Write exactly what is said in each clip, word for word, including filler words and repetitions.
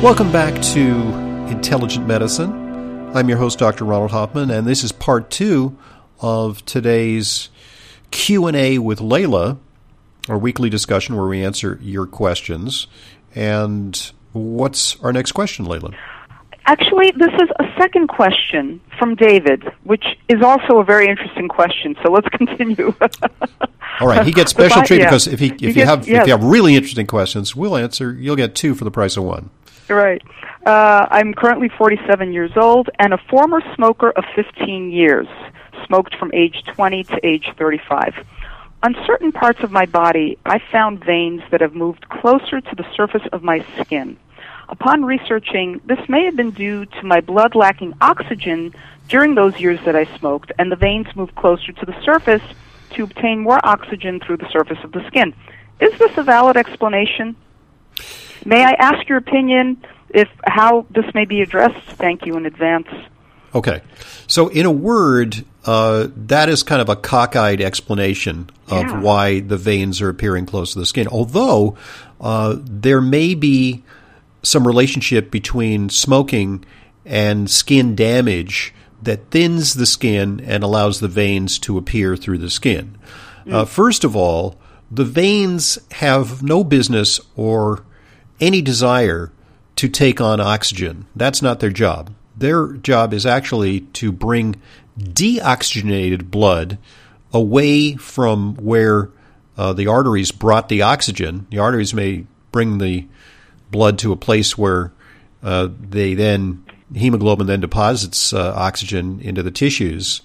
Welcome back to Intelligent Medicine. I'm your host, Doctor Ronald Hoffman, and this is part two of today's Q and A with Layla, our weekly discussion where we answer your questions. And what's our next question, Layla? Actually, this is a second question from David, which is also a very interesting question. So let's continue. All right, he gets special I, treatment yeah. because if he if you, get, have yes. if you have really interesting questions, we'll answer. You'll get two for the price of one. Right. Uh, I'm currently forty-seven years old and a former smoker of fifteen years. Smoked from age twenty to age thirty-five. On certain parts of my body, I found veins that have moved closer to the surface of my skin. Upon researching, this may have been due to my blood lacking oxygen during those years that I smoked, and the veins moved closer to the surface to obtain more oxygen through the surface of the skin. Is this a valid explanation? May I ask your opinion if how this may be addressed? Thank you in advance. Okay. So in a word, uh, that is kind of a cockeyed explanation of Yeah. why the veins are appearing close to the skin, although uh, there may be some relationship between smoking and skin damage that thins the skin and allows the veins to appear through the skin. Mm. Uh, first of all, the veins have no business or any desire to take on oxygen. That's not their job. Their job is actually to bring deoxygenated blood away from where uh, the arteries brought the oxygen. The arteries may bring the blood to a place where uh, they then hemoglobin then deposits uh, oxygen into the tissues,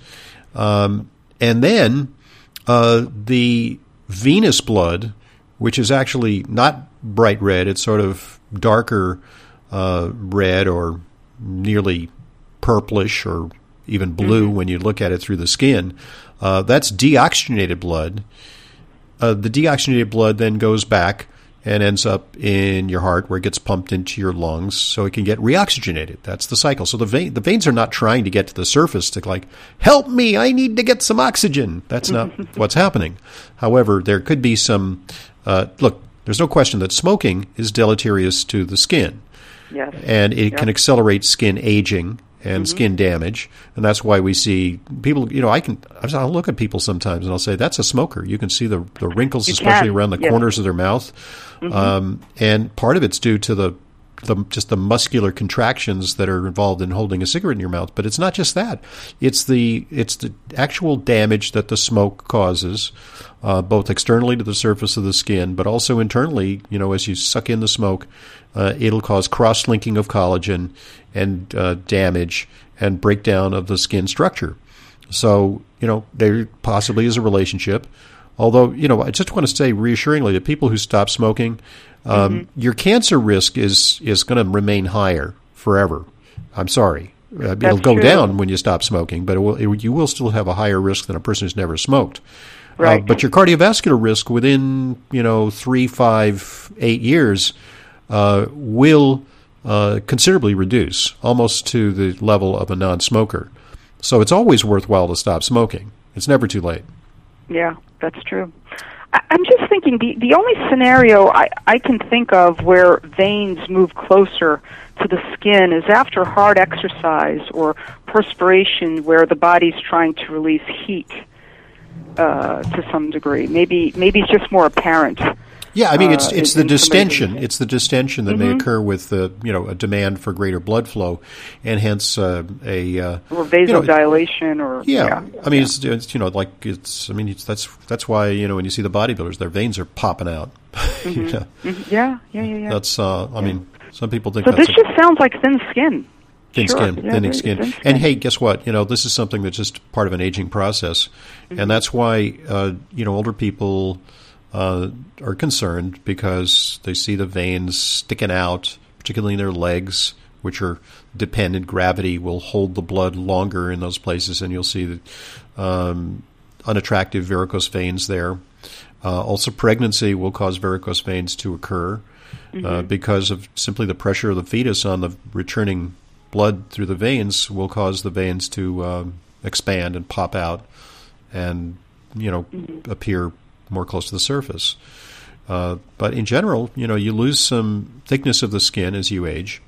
um, and then uh, the venous blood, which is actually not bright red, it's sort of darker uh, red or nearly purplish or even blue mm-hmm. when you look at it through the skin. Uh, that's deoxygenated blood. Uh, the deoxygenated blood then goes back and ends up in your heart where it gets pumped into your lungs so it can get reoxygenated. That's the cycle. So the vein, the veins are not trying to get to the surface to like, help me, I need to get some oxygen. That's not what's happening. However, there could be some, uh, look, there's no question that smoking is deleterious to the skin. Yes. And it yep. can accelerate skin aging and mm-hmm. skin damage. And that's why we see people, you know, I can, I'll look at people sometimes and I'll say, that's a smoker. You can see the, the wrinkles, you especially can. around the yes. corners of their mouth. Mm-hmm. Um, and part of it's due to the, the just the muscular contractions that are involved in holding a cigarette in your mouth. But it's not just that. It's the it's the actual damage that the smoke causes, uh, both externally to the surface of the skin, but also internally. You know, as you suck in the smoke, uh, it'll cause cross-linking of collagen and uh, damage and breakdown of the skin structure. So, you know, there possibly is a relationship. Although, you know, I just want to say reassuringly that people who stop smoking, um, mm-hmm. your cancer risk is, is going to remain higher forever. I'm sorry. Uh, it'll go true. down when you stop smoking, but it will, it, you will still have a higher risk than a person who's never smoked. Right. Uh, but your cardiovascular risk within, you know, three, five, eight years uh, will uh, considerably reduce, almost to the level of a non-smoker. So it's always worthwhile to stop smoking. It's never too late. Yeah, that's true. I, I'm just thinking the, the only scenario I, I can think of where veins move closer to the skin is after hard exercise or perspiration where the body's trying to release heat uh, to some degree. Maybe maybe it's just more apparent. Yeah, I mean, it's it's uh, the distension. It's the distension that mm-hmm. may occur with the you know a demand for greater blood flow, and hence uh, a uh, or vasodilation, you know, or yeah. yeah. I mean, yeah. it's, it's you know like it's. I mean, it's, that's that's why you know when you see the bodybuilders, their veins are popping out. Mm-hmm. you know? mm-hmm. Yeah, yeah, yeah, yeah. That's. Uh, I yeah. mean, some people think so that's this a, just sounds like thin skin. Thin sure. skin, yeah, thinning skin. thin skin. And hey, guess what? You know, this is something that's just part of an aging process, mm-hmm. and that's why uh, you know older people uh, are concerned because they see the veins sticking out, particularly in their legs, which are dependent. Gravity will hold the blood longer in those places, and you'll see the um, unattractive varicose veins there. Uh, also, pregnancy will cause varicose veins to occur. Mm-hmm. Uh, because of simply the pressure of the fetus on the returning blood through the veins will cause the veins to um, expand and pop out and, you know, mm-hmm. appear more close to the surface. Uh, but in general, you know, you lose some thickness of the skin as you age.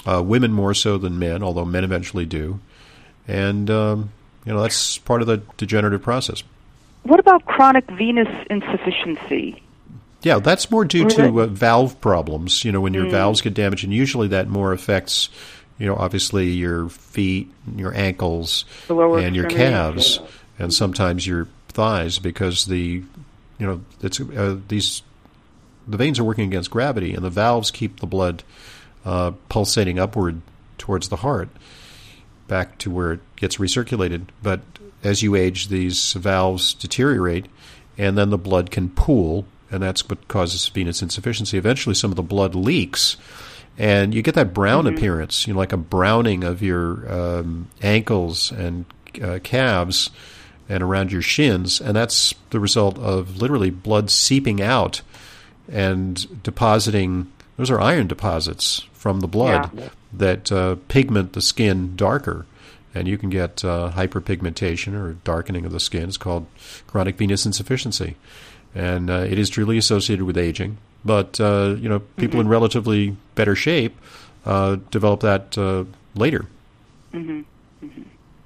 Uh, women more so than men, although men eventually do. And, um, you know, that's part of the degenerative process. What about chronic venous insufficiency? Yeah, that's more due to uh, valve problems, you know, when your mm. valves get damaged. And usually that more affects, you know, obviously your feet, your ankles, and your calves, and sometimes your thighs, because the, you know, it's uh, these the veins are working against gravity, and the valves keep the blood uh, pulsating upward towards the heart, back to where it gets recirculated. But as you age, these valves deteriorate, and then the blood can pool, and that's what causes venous insufficiency. Eventually, some of the blood leaks, and you get that brown mm-hmm. appearance, you know, like a browning of your um, ankles and uh, calves and around your shins, and that's the result of literally blood seeping out and depositing. Those are iron deposits from the blood yeah. that uh, pigment the skin darker, and you can get uh, hyperpigmentation or darkening of the skin. It's called chronic venous insufficiency, and uh, it is truly associated with aging. But uh, you know, people mm-hmm. in relatively better shape uh, develop that uh, later. Mm-hmm. Mm-hmm.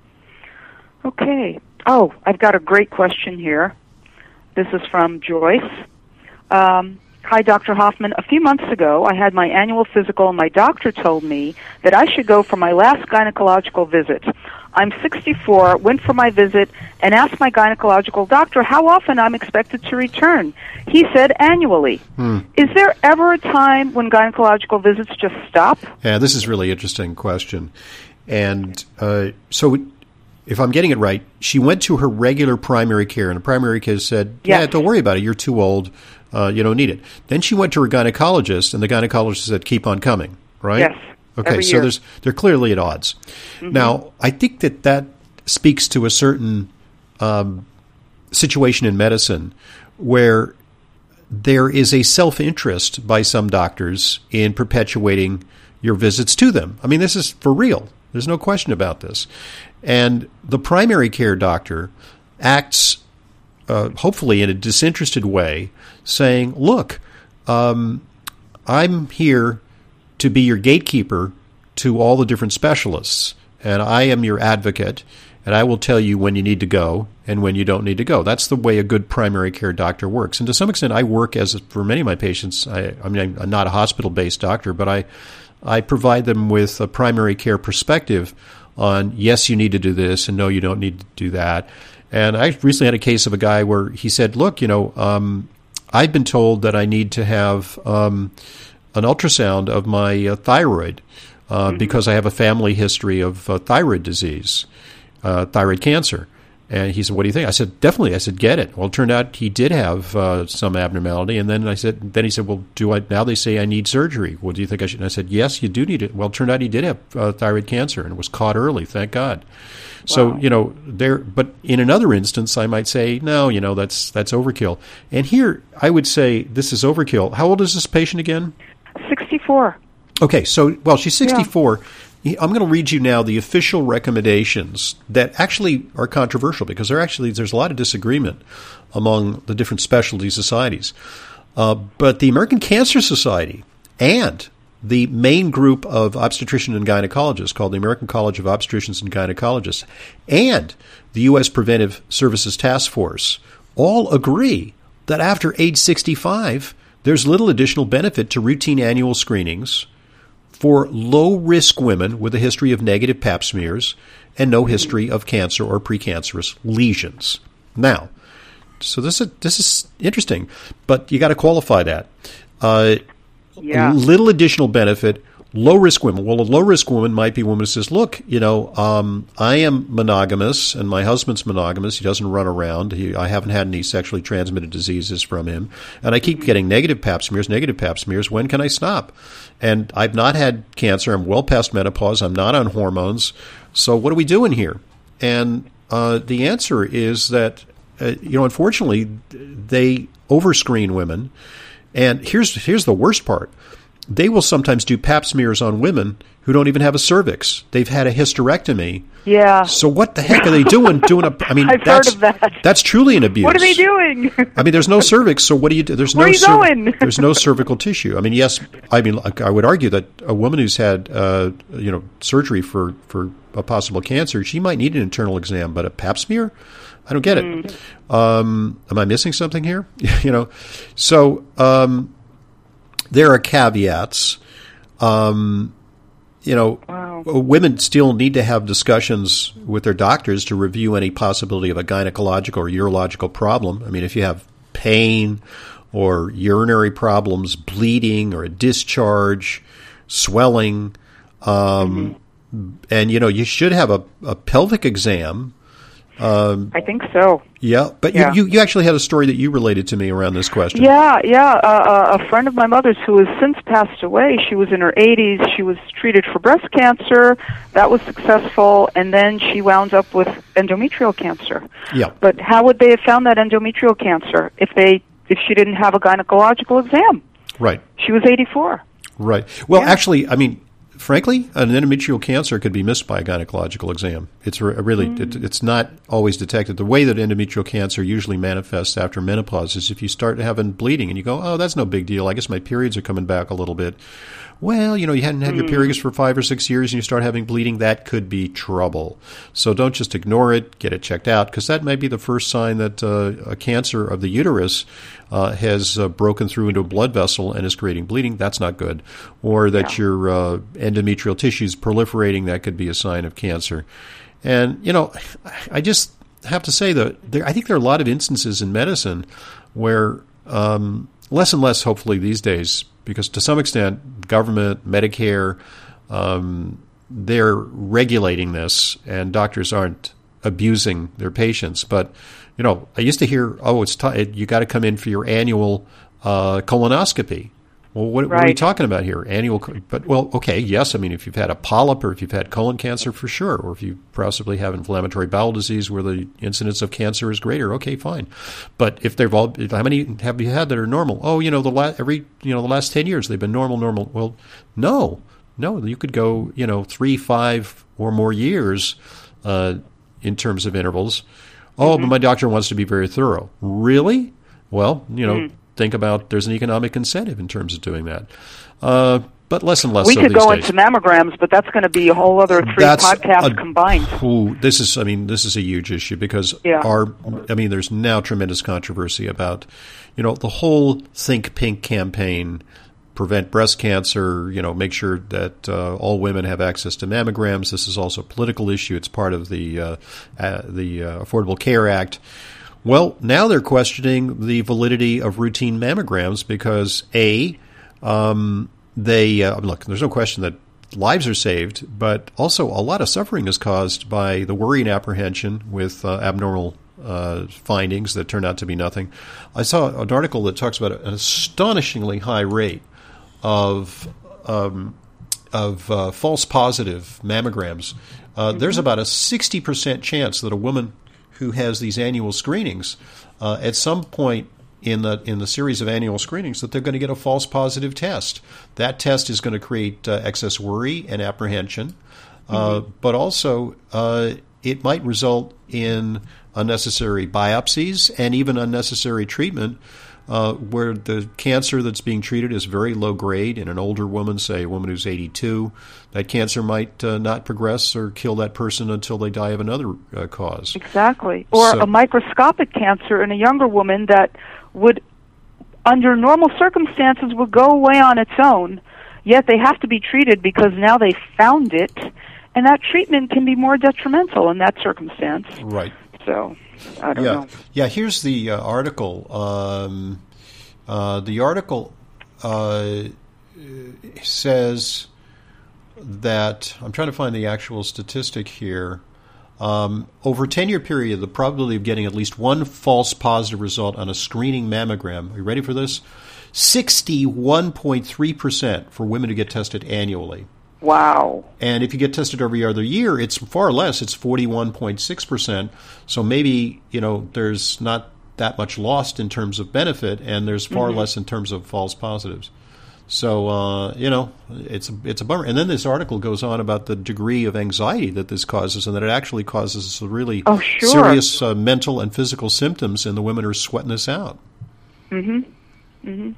Okay. Oh, I've got a great question here. This is from Joyce. Um, Hi, Doctor Hoffman. A few months ago, I had my annual physical, and my doctor told me that I should go for my last gynecological visit. I'm sixty-four, went for my visit, and asked my gynecological doctor how often I'm expected to return. He said annually. Hmm. Is there ever a time when gynecological visits just stop? Yeah, this is a really interesting question. And uh, so if I'm getting it right, she went to her regular primary care, and the primary care said, yes. yeah, don't worry about it. You're too old. Uh, you don't need it. Then she went to her gynecologist, and the gynecologist said, keep on coming, right? Yes. Okay, every so year. there's they're clearly at odds. Mm-hmm. Now, I think that that speaks to a certain um, situation in medicine where there is a self-interest by some doctors in perpetuating your visits to them. I mean, this is for real. There's no question about this. And the primary care doctor acts Uh, hopefully in a disinterested way, saying, look, um, I'm here to be your gatekeeper to all the different specialists, and I am your advocate, and I will tell you when you need to go and when you don't need to go. That's the way a good primary care doctor works. And to some extent, I work as, for many of my patients, I, I mean, I'm not a hospital-based doctor, but I, I provide them with a primary care perspective on, yes, you need to do this, and no, you don't need to do that. And I recently had a case of a guy where he said, look, you know, um, I've been told that I need to have um, an ultrasound of my uh, thyroid uh, mm-hmm. because I have a family history of uh, thyroid disease, uh, thyroid cancer. And he said, what do you think? I said, definitely. I said, get it. Well, it turned out he did have uh, some abnormality. And then I said, then he said, well, do I, now they say I need surgery. Well, do you think I should? And I said, yes, you do need it. Well, it turned out he did have uh, thyroid cancer, and it was caught early, thank God. So, wow. you know, there, but in another instance, I might say, no, you know, that's, that's overkill. And here, I would say this is overkill. How old is this patient again? sixty-four. Okay. So, well, she's sixty-four. Yeah. I'm going to read you now the official recommendations that actually are controversial, because there actually, there's a lot of disagreement among the different specialty societies. Uh, but the American Cancer Society and the main group of obstetricians and gynecologists, called the American College of Obstetricians and Gynecologists, and the U S Preventive Services Task Force all agree that after age sixty-five, there's little additional benefit to routine annual screenings for low-risk women with a history of negative pap smears and no history of cancer or precancerous lesions. Now, so this is, this is interesting, but you got to qualify that. Uh, Yeah. Little additional benefit, low-risk women. Well, a low-risk woman might be a woman who says, look, you know, um, I am monogamous, and my husband's monogamous. He doesn't run around. He, I haven't had any sexually transmitted diseases from him. And I keep getting negative pap smears, negative pap smears. When can I stop? And I've not had cancer. I'm well past menopause. I'm not on hormones. So what are we doing here? And uh, the answer is that, uh, you know, unfortunately, they overscreen women. And here's here's the worst part. they will sometimes do pap smears on women who don't even have a cervix. They've had a hysterectomy. Yeah. So what the heck are they doing? Doing a? I mean, I've that's heard of that. that's truly an abuse. What are they doing? I mean, there's no cervix, so what do you do? There's Where no are you cer- going? there's no cervical tissue. I mean, yes, I mean, I would argue that a woman who's had uh, you know surgery for, for a possible cancer, she might need an internal exam, but a pap smear, I don't get it. Mm. Um, am I missing something here? you know, so um, there are caveats. Um, you know, wow. Women still need to have discussions with their doctors to review any possibility of a gynecological or urological problem. I mean, if you have pain or urinary problems, bleeding or a discharge, swelling, um, mm-hmm. and, you know, you should have a, a pelvic exam. Um, I think so. Yeah, but yeah. You, you you actually had a story that you related to me around this question. Yeah, yeah. Uh, a friend of my mother's who has since passed away, she was in her eighties. She was treated for breast cancer. That was successful, and then she wound up with endometrial cancer. Yeah. But how would they have found that endometrial cancer if they if she didn't have a gynecological exam? Right. She was eighty-four. Right. Well, yeah. actually, I mean, frankly, an endometrial cancer could be missed by a gynecological exam. It's re- really, mm. it, it's not always detected. The way that endometrial cancer usually manifests after menopause is if you start having bleeding and you go, oh, that's no big deal. I guess my periods are coming back a little bit. Well, you know, you hadn't had mm. your periods for five or six years and you start having bleeding. That could be trouble. So don't just ignore it. Get it checked out, because that might be the first sign that uh, a cancer of the uterus uh, has uh, broken through into a blood vessel and is creating bleeding. That's not good. Or that yeah. your uh, endometrial tissue is proliferating. That could be a sign of cancer. And, you know, I just have to say that there, I think there are a lot of instances in medicine where um, less and less, hopefully, these days, because to some extent, government, Medicare, um, they're regulating this, and doctors aren't abusing their patients. But, you know, I used to hear, oh, it's t- you got to come in for your annual uh, colonoscopy. Well, what, right. what are we talking about here? Annual, but well, okay, yes. I mean, if you've had a polyp or if you've had colon cancer, for sure, or if you possibly have inflammatory bowel disease where the incidence of cancer is greater, okay, fine. But if they've all, how many have you had that are normal? Oh, you know, the last every, you know, the last ten years they've been normal, normal. Well, no, no, you could go, you know, three, five, or more years uh, in terms of intervals. Oh, mm-hmm. but my doctor wants to be very thorough. Really? Well, you know. Mm-hmm. Think about there's an economic incentive in terms of doing that. Uh, but less and less we so could these go days. into mammograms, but that's going to be a whole other three that's podcasts a, combined. Ooh, this is, I mean, this is a huge issue because yeah. our, I mean, there's now tremendous controversy about, you know, the whole Think Pink campaign, prevent breast cancer, you know, make sure that uh, all women have access to mammograms. This is also a political issue. It's part of the uh, uh, the uh, Affordable Care Act. Well, now they're questioning the validity of routine mammograms because, A, um, they uh, look, there's no question that lives are saved, but also a lot of suffering is caused by the worry and apprehension with uh, abnormal uh, findings that turn out to be nothing. I saw an article that talks about an astonishingly high rate of um, of uh, false positive mammograms. Uh, mm-hmm. There's about a sixty percent chance that a woman who has these annual screenings, uh, at some point in the in the series of annual screenings, that they're going to get a false positive test. That test is going to create uh, excess worry and apprehension, uh, mm-hmm. but also uh, it might result in unnecessary biopsies and even unnecessary treatment, uh, where the cancer that's being treated is very low grade in an older woman, say a woman who's eighty-two. That cancer might uh, not progress or kill that person until they die of another uh, cause. Exactly. Or so, a microscopic cancer in a younger woman that would, under normal circumstances, would go away on its own, yet they have to be treated because now they found it, and that treatment can be more detrimental in that circumstance. Right. So, I don't yeah. know. Yeah, here's the uh, article. Um, uh, the article uh, says that, I'm trying to find the actual statistic here, um, over a ten-year period, the probability of getting at least one false positive result on a screening mammogram, are you ready for this? sixty-one point three percent for women to get tested annually. Wow. And if you get tested every other year, it's far less. It's forty-one point six percent. So maybe, you know, there's not that much lost in terms of benefit, and there's far mm-hmm. less in terms of false positives. So, uh, you know, it's, it's a bummer. And then this article goes on about the degree of anxiety that this causes and that it actually causes really oh, sure. serious uh, mental and physical symptoms, and the women are sweating this out. Mm-hmm. Mm-hmm.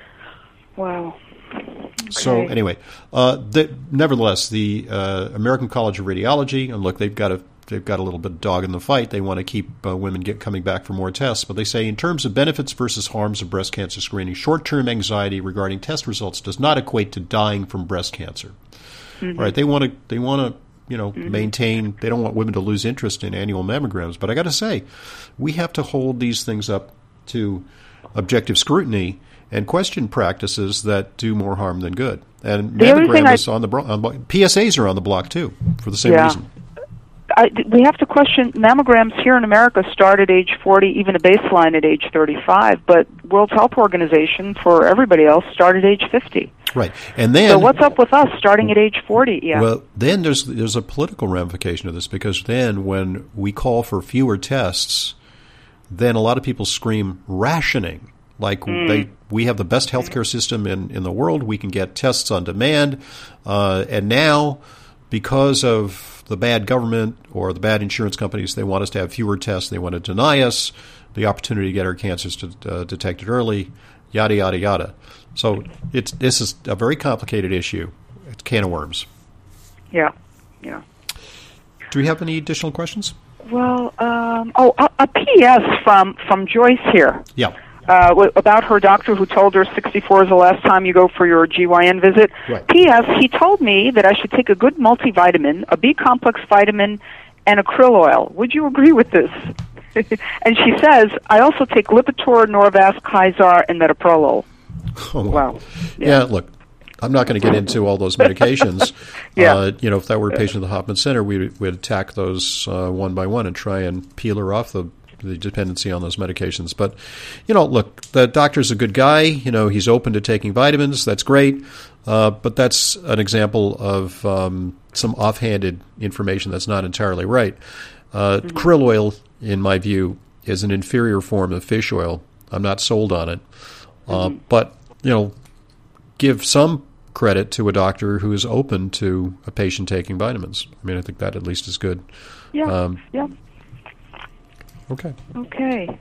Wow. Okay. So anyway, uh, the, nevertheless, the uh, American College of Radiology, and look, they've got a they've got a little bit of dog in the fight. They want to keep uh, women get coming back for more tests, but they say in terms of benefits versus harms of breast cancer screening, short-term anxiety regarding test results does not equate to dying from breast cancer. Mm-hmm. All right? They want to they want to you know mm-hmm. maintain. They don't want women to lose interest in annual mammograms. But I got to say, we have to hold these things up to objective scrutiny and question practices that do more harm than good. And the mammogram is I, on the on, P S As are on the block too for the same yeah. reason. I, we have to question mammograms here in America start at age forty, even a baseline at age thirty-five, but World Health Organization, for everybody else, start at age fifty. Right. And then, so what's up with us starting at age forty? Yeah. Well, then there's there's a political ramification of this, because then when we call for fewer tests, then a lot of people scream rationing. Like mm. they, we have the best healthcare system in, in the world. We can get tests on demand. Uh, and now, because of the bad government or the bad insurance companies, they want us to have fewer tests. They want to deny us the opportunity to get our cancers to, uh, detected early, yada, yada, yada. So it's this is a very complicated issue. It's a can of worms. Yeah, yeah. Do we have any additional questions? Well, um, oh, a, a P S from, from Joyce here. Yeah. Uh, about her doctor who told her sixty-four is the last time you go for your G Y N visit. Right. P S. He told me that I should take a good multivitamin, a B-complex vitamin, and a krill oil. Would you agree with this? And she says, I also take Lipitor, Norvasc, Hyzar, and Metoprolol. Oh, wow. Yeah. yeah, look, I'm not going to get into all those medications. yeah. Uh, you know, if that were a patient at the Hoffman Center, we'd, we'd attack those uh, one by one and try and peel her off the the dependency on those medications. But, you know, look, the doctor's a good guy. You know, he's open to taking vitamins. That's great. Uh, but that's an example of um, some offhanded information that's not entirely right. Uh, mm-hmm. Krill oil, in my view, is an inferior form of fish oil. I'm not sold on it. Uh, mm-hmm. But, you know, give some credit to a doctor who is open to a patient taking vitamins. I mean, I think that at least is good. Yeah, um, yeah. Okay. Okay.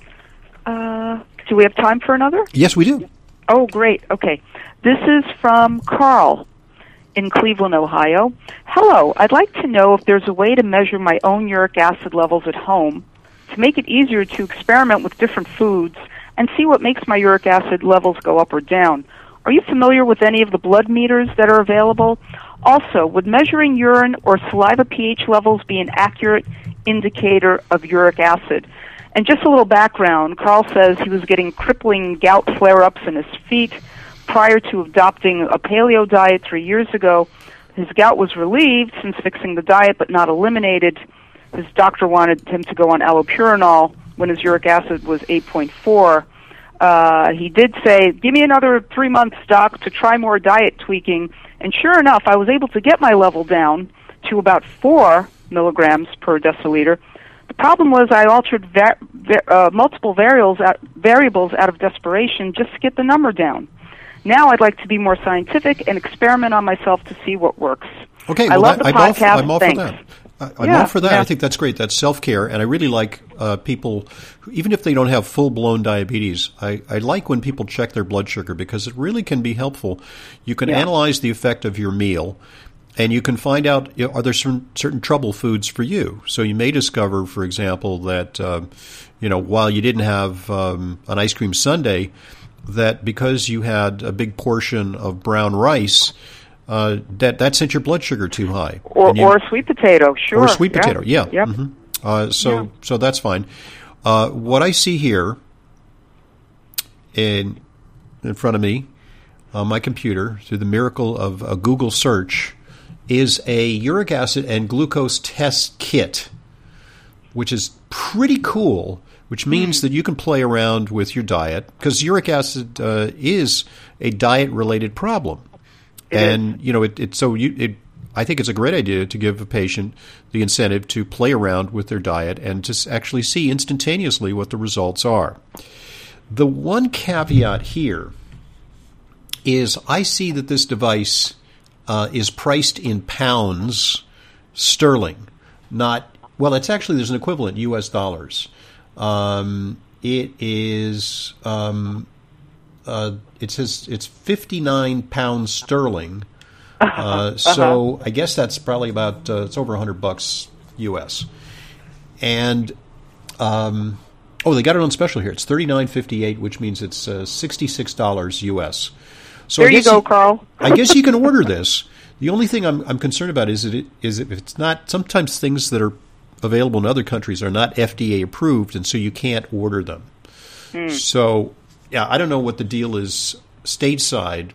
Uh, do we have time for another? Yes, we do. Oh, great. Okay. This is from Carl in Cleveland, Ohio. Hello. I'd like to know if there's a way to measure my own uric acid levels at home to make it easier to experiment with different foods and see what makes my uric acid levels go up or down. Are you familiar with any of the blood meters that are available? Also, would measuring urine or saliva pH levels be an accurate indicator of uric acid? And just a little background, Carl says he was getting crippling gout flare-ups in his feet prior to adopting a paleo diet three years ago. His gout was relieved since fixing the diet but not eliminated. His doctor wanted him to go on allopurinol when his uric acid was eight point four. Uh, he did say, give me another three months, doc, to try more diet tweaking. And sure enough, I was able to get my level down to about four milligrams per deciliter. The problem was I altered va- va- uh, multiple variables out, variables out of desperation just to get the number down. Now I'd like to be more scientific and experiment on myself to see what works. Okay, I well, love that, the I'm podcast. All, I'm all Thanks. for that. I, I'm yeah, all for that. Yeah. I think that's great. That's self-care. And I really like uh, people, who, even if they don't have full-blown diabetes, I, I like when people check their blood sugar because it really can be helpful. You can yeah. analyze the effect of your meal, and you can find out, you know, are there certain, certain trouble foods for you? So you may discover, for example, that, uh, you know, while you didn't have um, an ice cream sundae, that because you had a big portion of brown rice, uh, that that sent your blood sugar too high. Or, you, or a sweet potato, sure. Or a sweet yeah. potato, yeah. Yep. Mm-hmm. Uh, so yeah. so that's fine. Uh, what I see here in in front of me on my computer, through the miracle of a Google search, is a uric acid and glucose test kit, which is pretty cool, which means mm. that you can play around with your diet, because uric acid uh, is a diet-related problem. It and, is. you know, it, it so you it, I think it's a great idea to give a patient the incentive to play around with their diet and to actually see instantaneously what the results are. The one caveat here is I see that this device uh, is priced in pounds sterling, not, well, it's actually, there's an equivalent, U S dollars. Um, it is, um, uh, it says it's fifty-nine pounds sterling. Uh, so uh-huh. I guess that's probably about, uh, it's over one hundred bucks U S. And, um, oh, they got it on special here. It's thirty-nine fifty-eight, which means it's uh, sixty-six dollars U S. So there you go, Carl. I guess you can order this. The only thing I'm, I'm concerned about is that it is if it's not. Sometimes things that are available in other countries are not F D A approved, and so you can't order them. Mm. So, yeah, I don't know what the deal is stateside.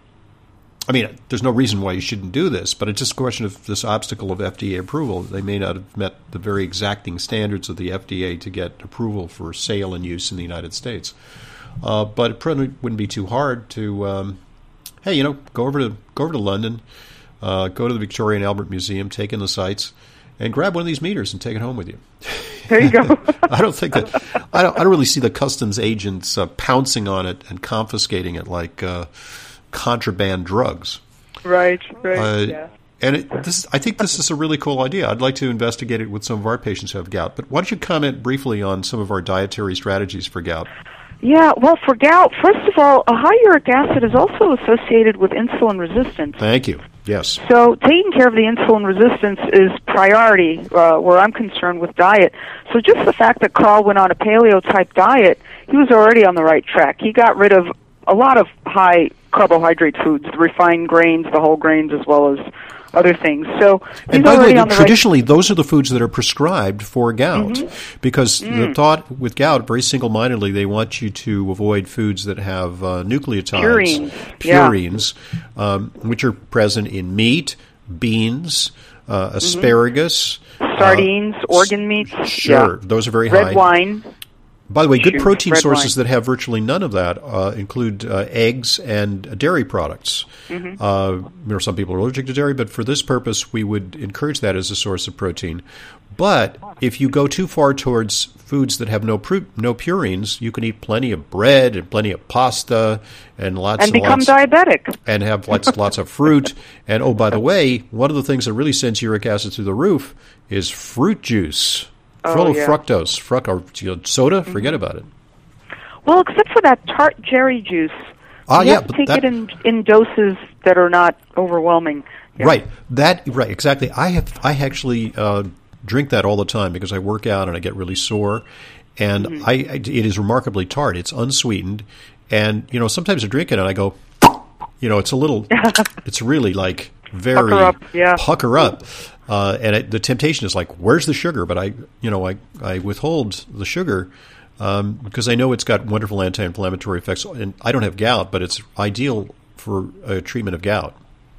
I mean, there's no reason why you shouldn't do this, but it's just a question of this obstacle of F D A approval. They may not have met the very exacting standards of the F D A to get approval for sale and use in the United States. Uh, but it probably wouldn't be too hard to, um, hey, you know, go over to go over to London, uh, go to the Victoria and Albert Museum, take in the sights, and grab one of these meters and take it home with you. There you go. I don't think that I don't. I don't really see the customs agents uh, pouncing on it and confiscating it like. Uh, contraband drugs. Right, right, uh, yeah. And it, this, I think this is a really cool idea. I'd like to investigate it with some of our patients who have gout. But why don't you comment briefly on some of our dietary strategies for gout? Yeah, well, for gout, first of all, a high uric acid is also associated with insulin resistance. Thank you. Yes. So taking care of the insulin resistance is priority uh, where I'm concerned with diet. So just the fact that Carl went on a paleo-type diet, he was already on the right track. He got rid of a lot of high carbohydrate foods, the refined grains, the whole grains, as well as other things. So he's and by already the way, on the traditionally, right... those are the foods that are prescribed for gout, mm-hmm. because mm. the thought with gout, very single-mindedly, they want you to avoid foods that have uh, nucleotides, purines, purines yeah. um, which are present in meat, beans, uh, asparagus, mm-hmm. sardines, uh, organ meats. Sure, yeah. those are very Red high. Red wine. By the way, good Shoot, protein sources wine. that have virtually none of that uh, include uh, eggs and dairy products. Mm-hmm. Uh, you know, some people are allergic to dairy, but for this purpose, we would encourage that as a source of protein. But if you go too far towards foods that have no pru- no purines, you can eat plenty of bread and plenty of pasta and lots and and become lots, diabetic and have lots lots of fruit. And oh, by the way, one of the things that really sends uric acid through the roof is fruit juice. Full oh, of yeah. fructose, fruct or you know, soda. Mm-hmm. Forget about it. Well, except for that tart cherry juice. Ah, you yeah, have to but take that, it in in doses that are not overwhelming. Yeah. Right. That right exactly. I have I actually uh, drink that all the time because I work out and I get really sore, and mm-hmm. I, I it is remarkably tart. It's unsweetened, and you know sometimes I drink it and I go, you know, it's a little, it's really like very pucker up. Yeah. Pucker up. Uh, and it, the temptation is like, where's the sugar? But I, you know, I, I withhold the sugar um, because I know it's got wonderful anti-inflammatory effects. And I don't have gout, but it's ideal for a treatment of gout.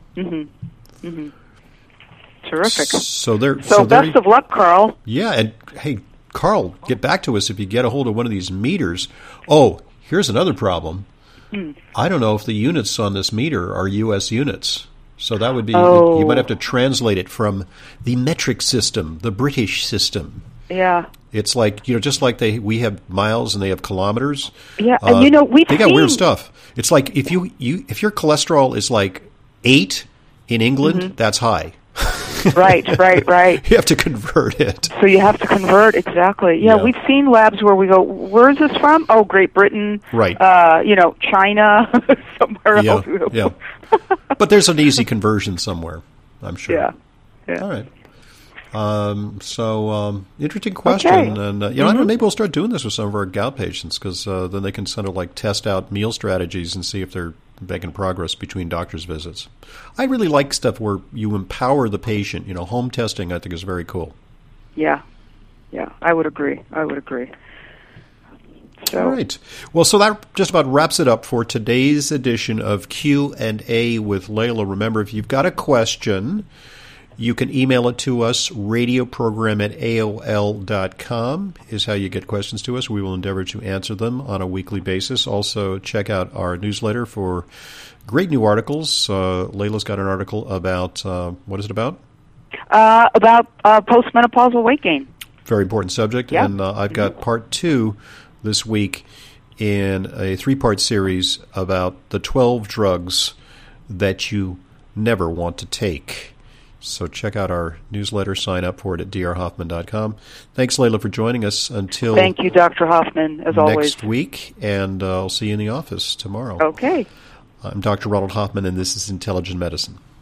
Mm-hmm. Mm-hmm. Terrific. So there. So, so best there, of luck, Carl. Yeah, and hey, Carl, get back to us if you get a hold of one of these meters. Oh, here's another problem. Mm. I don't know if the units on this meter are U S units. So that would be, oh. you might have to translate it from the metric system, the British system. Yeah. It's like, you know, just like they we have miles and they have kilometers. Yeah, uh, and you know, we've They got seen... weird stuff. It's like if you, you if your cholesterol is like eight in England, mm-hmm. that's high. Right, right, right. You have to convert it. So you have to convert, exactly. Yeah, yeah, we've seen labs where we go, where is this from? Oh, Great Britain. Right. Uh, you know, China, somewhere yeah, else. Yeah. But there's an easy conversion somewhere, I'm sure. Yeah. yeah. All right. Um, so, um, interesting question. Okay. And, uh, you know, mm-hmm. I don't know, maybe we'll start doing this with some of our gout patients because uh, then they can sort of like test out meal strategies and see if they're making progress between doctor's visits. I really like stuff where you empower the patient. You know, home testing I think is very cool. Yeah. Yeah, I would agree. I would agree. So. All right. Well, so that just about wraps it up for today's edition of Q and A with Layla. Remember, if you've got a question, you can email it to us. Radioprogram at A O L dot com is how you get questions to us. We will endeavor to answer them on a weekly basis. Also, check out our newsletter for great new articles. Uh, Layla's got an article about, uh, what is it about? Uh, about uh, postmenopausal weight gain. Very important subject. Yep. And uh, I've got part two this week in a three-part series about the twelve drugs that you never want to take. So check out our newsletter. Sign up for it at d r hoffman dot com. Thanks, Layla, for joining us. Until Thank you, Doctor Hoffman, as next always. Next week, and uh, I'll see you in the office tomorrow. Okay. I'm Doctor Ronald Hoffman, and this is Intelligent Medicine.